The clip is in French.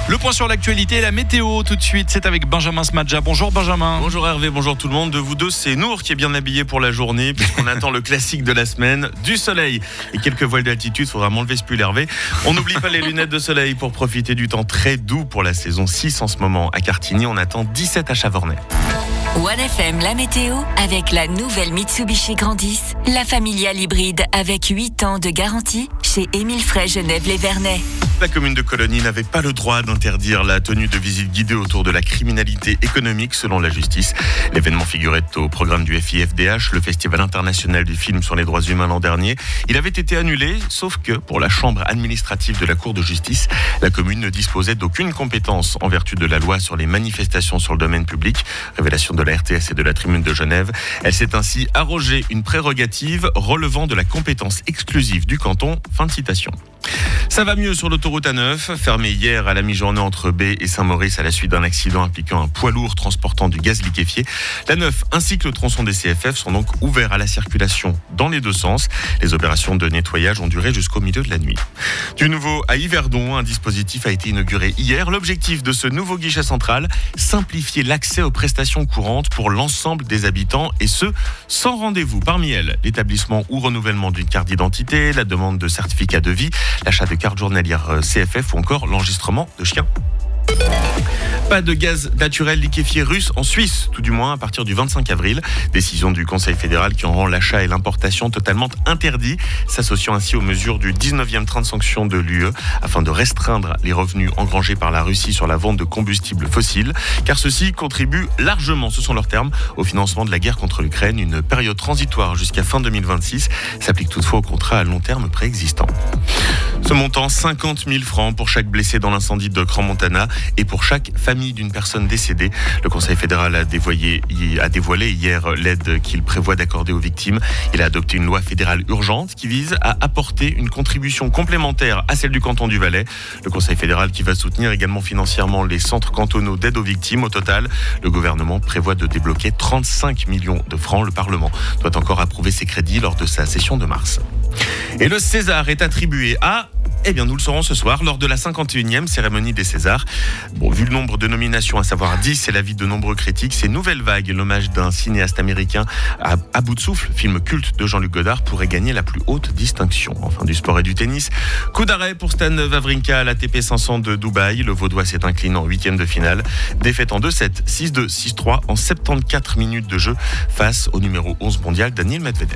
Le point sur l'actualité et la météo tout de suite, c'est avec Benjamin Smadja. Bonjour Benjamin. Bonjour Hervé, bonjour tout le monde. De vous deux, c'est Nour qui est bien habillé pour la journée puisqu'on attend le classique de la semaine, du soleil et quelques voiles d'altitude. Faudra m'enlever ce pull Hervé. On n'oublie pas les lunettes de soleil pour profiter du temps très doux pour la saison 6 en ce moment. À Cartigny, on attend 17 à Chavornay. 1FM, la météo, avec la nouvelle Mitsubishi Grandis, la familiale hybride avec 8 ans de garantie chez Émile Frey Genève-les-Vernets. La commune de Colonie n'avait pas le droit d'interdire la tenue de visites guidées autour de la criminalité économique selon la justice. L'événement figurait au programme du FIFDH, le Festival international du film sur les droits humains l'an dernier. Il avait été annulé, sauf que pour la chambre administrative de la Cour de justice, la commune ne disposait d'aucune compétence en vertu de la loi sur les manifestations sur le domaine public. Révélation de la RTS et de la Tribune de Genève. Elle s'est ainsi arrogée une prérogative relevant de la compétence exclusive du canton. Fin de citation. Ça va mieux sur l'autoroute A9, fermée hier à la mi-journée entre Baie et Saint-Maurice à la suite d'un accident impliquant un poids lourd transportant du gaz liquéfié. La 9 ainsi que le tronçon des CFF sont donc ouverts à la circulation dans les deux sens. Les opérations de nettoyage ont duré jusqu'au milieu de la nuit. Du nouveau à Yverdon, un dispositif a été inauguré hier. L'objectif de ce nouveau guichet central, simplifier l'accès aux prestations courantes pour l'ensemble des habitants et ce, sans rendez-vous. Parmi elles, l'établissement ou renouvellement d'une carte d'identité, la demande de certificat de vie, l'achat de cartes journalières CFF ou encore l'enregistrement de chiens. Pas de gaz naturel liquéfié russe en Suisse, tout du moins à partir du 25 avril. Décision du Conseil fédéral qui en rend l'achat et l'importation totalement interdits, s'associant ainsi aux mesures du 19e train de sanctions de l'UE afin de restreindre les revenus engrangés par la Russie sur la vente de combustibles fossiles, car ceux-ci contribuent largement, ce sont leurs termes, au financement de la guerre contre l'Ukraine. Une période transitoire jusqu'à fin 2026 s'applique toutefois au contrat à long terme préexistant. Ce montant, 50 000 francs pour chaque blessé dans l'incendie de Crans-Montana et pour chaque famille d'une personne décédée. Le Conseil fédéral a dévoilé hier l'aide qu'il prévoit d'accorder aux victimes. Il a adopté une loi fédérale urgente qui vise à apporter une contribution complémentaire à celle du canton du Valais. Le Conseil fédéral qui va soutenir également financièrement les centres cantonaux d'aide aux victimes. Au total, le gouvernement prévoit de débloquer 35 millions de francs. Le Parlement doit encore approuver ces crédits lors de sa session de mars. Et le César est attribué à... nous le saurons ce soir lors de la 51e cérémonie des Césars. Vu le nombre de nominations, à savoir 10, et l'avis de nombreux critiques, c'est Nouvelle Vague, l'hommage d'un cinéaste américain à bout de souffle, film culte de Jean-Luc Godard, pourrait gagner la plus haute distinction. Enfin, du sport et du tennis. Coup d'arrêt pour Stan Wawrinka à l'ATP 500 de Dubaï. Le Vaudois s'est incliné en 8e de finale. Défaite en 2-7, 6-2, 6-3 en 74 minutes de jeu face au numéro 11 mondial Daniil Medvedev.